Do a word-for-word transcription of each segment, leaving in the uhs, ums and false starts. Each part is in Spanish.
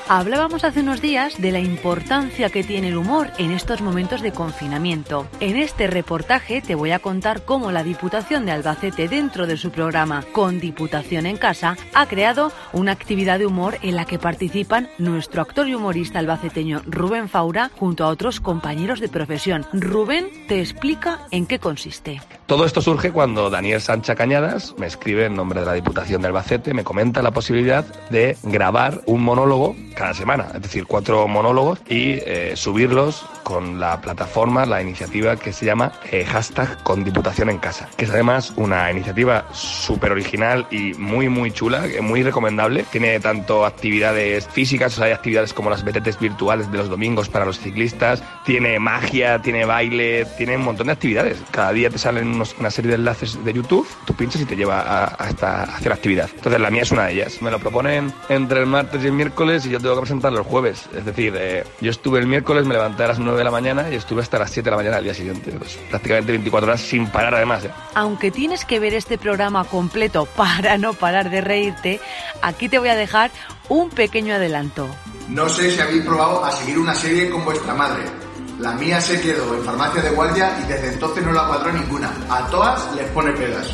Hablábamos hace unos días de la importancia que tiene el humor en estos momentos de confinamiento. En este reportaje te voy a contar cómo la Diputación de Albacete, dentro de su programa Con Diputación en Casa, ha creado una actividad de humor en la que participan nuestro actor y humorista albaceteño Rubén Faura junto a otros compañeros de profesión. Rubén te explica en qué consiste. Todo esto surge cuando Daniel Sancha Cañadas me escribe en nombre de la Diputación de Albacete, me comenta la posibilidad de grabar un monólogo cada semana, es decir, cuatro monólogos y eh, subirlos con la plataforma, la iniciativa que se llama eh, hashtag Con Diputación en Casa, que es además una iniciativa súper original y muy muy chula, muy recomendable. Tiene tanto actividades físicas, o sea, hay actividades como las B T Ts virtuales de los domingos para los ciclistas, tiene magia, tiene baile, tiene un montón de actividades. Cada día te salen unos, una serie de enlaces de YouTube, tú pinchas y te lleva a, a, esta, a hacer actividad. Entonces la mía es una de ellas. Me lo proponen entre el martes y el miércoles y yo tengo que presentarlo el jueves. Es decir, eh, yo estuve el miércoles, me levanté a las nueve de la mañana y estuve hasta las siete de la mañana al día siguiente. Pues, prácticamente veinticuatro horas sin parar además. ¿eh? Aunque tienes que ver este programa completo para no parar de reírte, aquí te voy a dejar un pequeño adelanto. No sé si habéis probado a seguir una serie con vuestra madre. La mía se quedó en farmacia de guardia y desde entonces no la cuadró ninguna. A todas les pone pegas.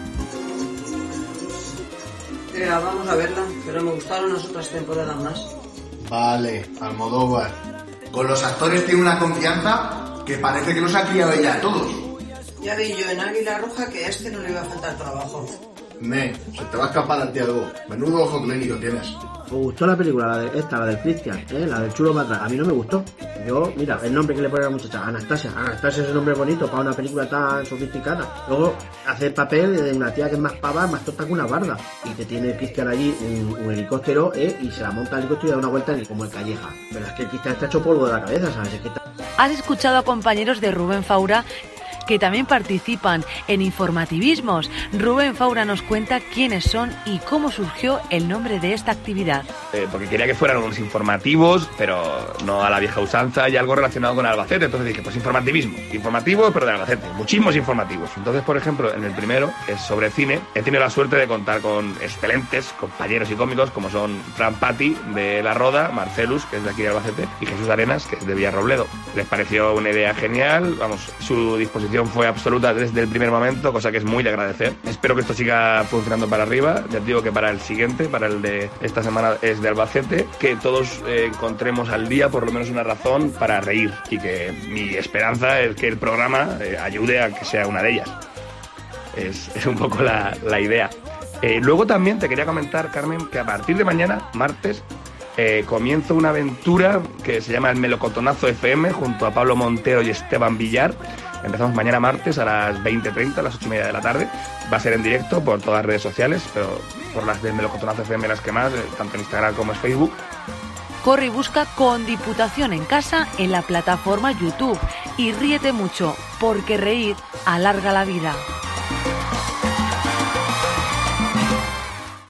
Mira, vamos a verla, pero me gustaron las otras temporadas más. Vale, Almodóvar. Con los actores tiene una confianza que parece que los ha criado ella a todos. Ya vi yo en Águila Roja que a este no le iba a faltar trabajo. Ne, se te va a escapar a ti algo. Menudo ojo clínico tienes. ¿Os gustó la película, la de esta, la del Cristian, eh? La del chulo para atrás? A mí no me gustó. Yo, mira, el nombre que le pone a la muchacha, Anastasia. Anastasia es un nombre bonito para una película tan sofisticada. Luego, hace el papel de una tía que es más pava, más tonta que una barda. Y que tiene Cristian allí un, un helicóptero, eh, y se la monta el helicóptero y da una vuelta en el, como el Calleja. Pero es que el Cristian está hecho polvo de la cabeza, ¿sabes? Es que está... Has escuchado a compañeros de Rubén Faura que también participan en informativismos. Rubén Faura nos cuenta quiénes son y cómo surgió el nombre de esta actividad. Eh, porque quería que fueran unos informativos, pero no a la vieja usanza y algo relacionado con Albacete. Entonces dije, pues informativismo. Informativo, pero de Albacete. Muchísimos informativos. Entonces, por ejemplo, en el primero, que es sobre cine, he tenido la suerte de contar con excelentes compañeros y cómicos como son Fran Patti, de La Roda, Marcelus, que es de aquí de Albacete, y Jesús Arenas, que es de Villarrobledo. Les pareció una idea genial, vamos, su disposición fue absoluta desde el primer momento, cosa que es muy de agradecer. Espero que esto siga funcionando para arriba. Ya te digo que para el siguiente, para el de esta semana, es de Albacete, que todos eh, encontremos al día por lo menos una razón para reír, y que mi esperanza es que el programa eh, ayude a que sea una de ellas. Es, es un poco la, la idea. Eh, luego también te quería comentar, Carmen, que a partir de mañana, martes, Eh, comienzo una aventura que se llama El Melocotonazo F M junto a Pablo Montero y Esteban Villar. Empezamos mañana martes a las veinte treinta, a las ocho y media de la tarde. Va a ser en directo por todas las redes sociales, pero por las del Melocotonazo F M las que más, tanto en Instagram como en Facebook. Corre y busca Con Diputación en Casa en la plataforma YouTube y ríete mucho, porque reír alarga la vida.